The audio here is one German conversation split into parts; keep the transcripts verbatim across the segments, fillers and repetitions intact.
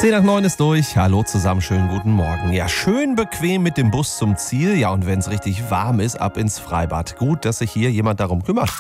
zehn nach neun ist durch. Hallo zusammen, schönen guten Morgen. Ja, schön bequem mit dem Bus zum Ziel. Ja, und wenn es richtig warm ist, ab ins Freibad. Gut, dass sich hier jemand darum kümmert.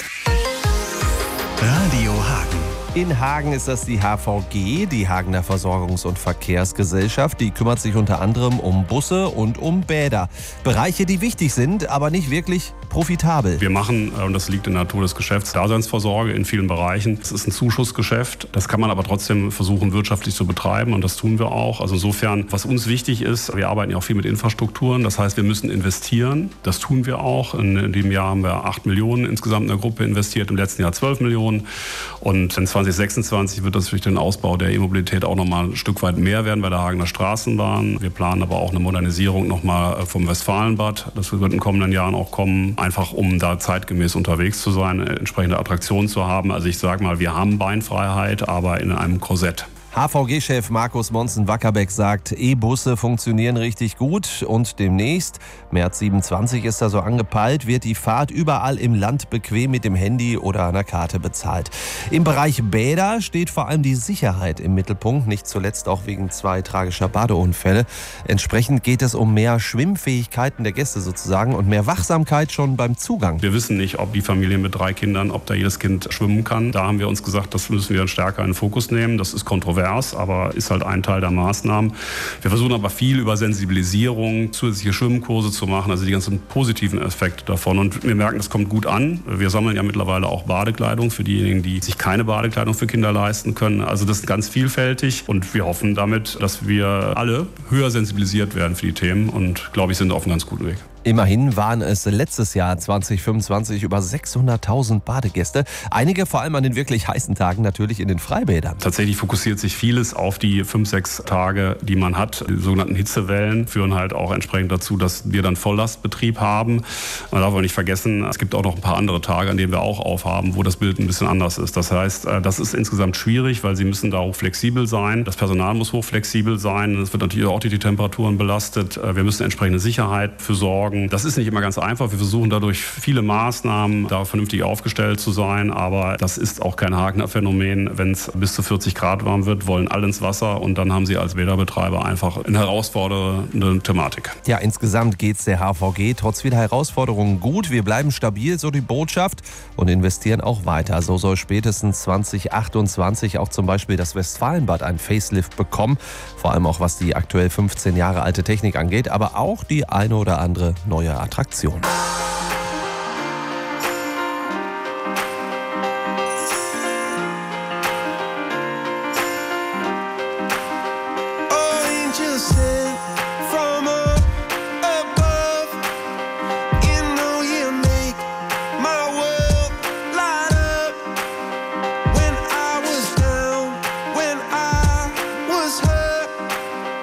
Radio Hagen. In Hagen ist das die H V G, die Hagener Versorgungs- und Verkehrsgesellschaft. Die kümmert sich unter anderem um Busse und um Bäder. Bereiche, die wichtig sind, aber nicht wirklich profitabel. Wir machen, und das liegt in der Natur des Geschäfts, Daseinsvorsorge in vielen Bereichen. Es ist ein Zuschussgeschäft. Das kann man aber trotzdem versuchen, wirtschaftlich zu betreiben. Und das tun wir auch. Also insofern, was uns wichtig ist, wir arbeiten ja auch viel mit Infrastrukturen. Das heißt, wir müssen investieren. Das tun wir auch. In dem Jahr haben wir acht Millionen insgesamt in der Gruppe investiert. Im letzten Jahr zwölf Millionen. Und in zwanzig sechsundzwanzig wird das durch den Ausbau der E-Mobilität auch noch mal ein Stück weit mehr werden bei der Hagener Straßenbahn. Wir planen aber auch eine Modernisierung noch mal vom Westfalenbad. Das wird in den kommenden Jahren auch kommen, einfach um da zeitgemäß unterwegs zu sein, entsprechende Attraktionen zu haben. Also ich sage mal, wir haben Beinfreiheit, aber in einem Korsett. H V G-Chef Markus Monzen-Wackerbeck sagt, E-Busse funktionieren richtig gut und demnächst, März siebenundzwanzig ist da so angepeilt, wird die Fahrt überall im Land bequem mit dem Handy oder einer Karte bezahlt. Im Bereich Bäder steht vor allem die Sicherheit im Mittelpunkt, nicht zuletzt auch wegen zwei tragischer Badeunfälle. Entsprechend geht es um mehr Schwimmfähigkeiten der Gäste sozusagen und mehr Wachsamkeit schon beim Zugang. Wir wissen nicht, ob die Familie mit drei Kindern, ob da jedes Kind schwimmen kann. Da haben wir uns gesagt, das müssen wir stärker in den Fokus nehmen. Das ist kontrovers, aber ist halt ein Teil der Maßnahmen. Wir versuchen aber viel über Sensibilisierung, zusätzliche Schwimmkurse zu machen, also die ganzen positiven Effekte davon. Und wir merken, das kommt gut an. Wir sammeln ja mittlerweile auch Badekleidung für diejenigen, die sich keine Badekleidung für Kinder leisten können. Also das ist ganz vielfältig und wir hoffen damit, dass wir alle höher sensibilisiert werden für die Themen und, glaube ich, sind auf einem ganz guten Weg. Immerhin waren es letztes Jahr zwanzig fünfundzwanzig über sechshunderttausend Badegäste. Einige vor allem an den wirklich heißen Tagen natürlich in den Freibädern. Tatsächlich fokussiert sich vieles auf die fünf, sechs Tage, die man hat. Die sogenannten Hitzewellen führen halt auch entsprechend dazu, dass wir dann Volllastbetrieb haben. Man darf aber nicht vergessen, es gibt auch noch ein paar andere Tage, an denen wir auch aufhaben, wo das Bild ein bisschen anders ist. Das heißt, das ist insgesamt schwierig, weil sie müssen da hochflexibel sein. Das Personal muss hochflexibel sein. Es wird natürlich auch die Temperaturen belastet. Wir müssen entsprechende Sicherheit für sorgen. Das ist nicht immer ganz einfach. Wir versuchen dadurch viele Maßnahmen, da vernünftig aufgestellt zu sein. Aber das ist auch kein Hagener Phänomen. Wenn es bis zu vierzig Grad warm wird, wollen alle ins Wasser. Und dann haben sie als Bäderbetreiber einfach eine herausfordernde Thematik. Ja, insgesamt geht es der H V G trotz vieler Herausforderungen gut. Wir bleiben stabil, so die Botschaft, und investieren auch weiter. So soll spätestens zwanzig achtundzwanzig auch zum Beispiel das Westfalenbad ein Facelift bekommen. Vor allem auch was die aktuell fünfzehn Jahre alte Technik angeht, aber auch die eine oder andere neue Attraktion.